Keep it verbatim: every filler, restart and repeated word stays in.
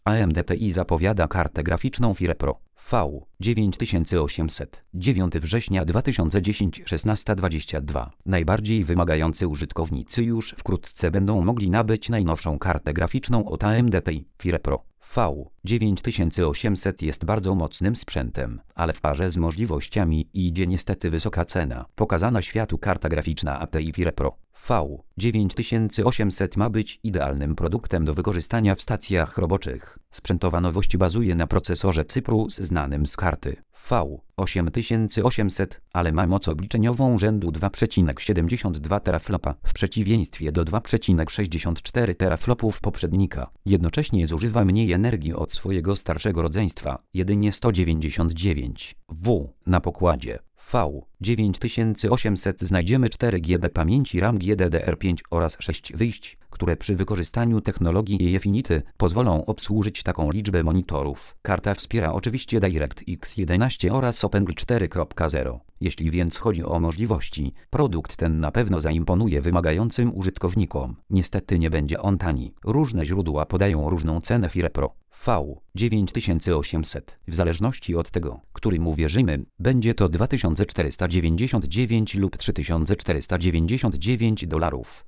A M D T I zapowiada kartę graficzną FirePro V dziewięć tysięcy osiemset. dziewiątego września dwa tysiące dziesiątego szesnasta dwadzieścia dwa. Najbardziej wymagający użytkownicy już wkrótce będą mogli nabyć najnowszą kartę graficzną od A M D T I. FirePro V dziewięć tysięcy osiemset jest bardzo mocnym sprzętem, ale w parze z możliwościami idzie niestety wysoka cena. Pokazana światu karta graficzna A T I FirePro V dziewięć tysięcy osiemset ma być idealnym produktem do wykorzystania w stacjach roboczych. Sprzętowa nowość bazuje na procesorze Cyprus znanym z karty V osiem tysięcy osiemset, ale ma moc obliczeniową rzędu dwa przecinek siedemdziesiąt dwa teraflopa w przeciwieństwie do dwa przecinek sześćdziesiąt cztery teraflopów poprzednika. Jednocześnie zużywa mniej energii od swojego starszego rodzeństwa, jedynie sto dziewięćdziesiąt dziewięć watów. Na pokładzie V dziewięć tysięcy osiemset znajdziemy cztery giga pamięci RAM G D D R pięć oraz sześć wyjść, które przy wykorzystaniu technologii Efinity pozwolą obsłużyć taką liczbę monitorów. Karta wspiera oczywiście DirectX jedenaście oraz OpenGL cztery kropka zero. Jeśli więc chodzi o możliwości, produkt ten na pewno zaimponuje wymagającym użytkownikom. Niestety nie będzie on tani. Różne źródła podają różną cenę FirePro V dziewięć tysięcy osiemset. W zależności od tego, którym uwierzymy, będzie to dwa tysiące czterysta dziewięćdziesiąt dziewięć lub trzy tysiące czterysta dziewięćdziesiąt dziewięć dolarów.